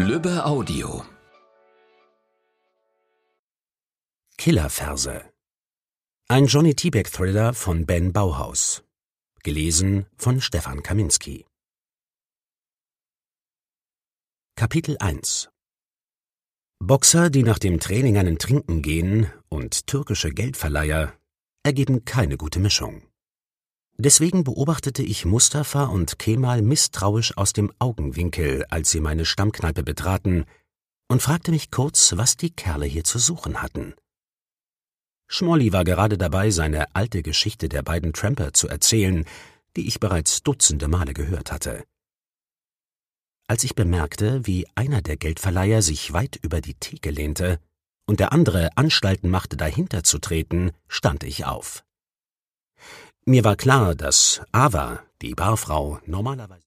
Lübbe Audio. Killerverse. Ein Johnny Tiebeck-Thriller von Ben Bauhaus. Gelesen von Stefan Kaminski. Kapitel 1. Boxer, die nach dem Training einen Trinken gehen, und türkische Geldverleiher ergeben keine gute Mischung. Deswegen beobachtete ich Mustafa und Kemal misstrauisch aus dem Augenwinkel, als sie meine Stammkneipe betraten, und fragte mich kurz, was die Kerle hier zu suchen hatten. Schmolli war gerade dabei, seine alte Geschichte der beiden Tramper zu erzählen, die ich bereits dutzende Male gehört hatte. Als ich bemerkte, wie einer der Geldverleiher sich weit über die Theke lehnte und der andere Anstalten machte, dahinter zu treten, stand ich auf. Mir war klar, dass Ava, die Barfrau, normalerweise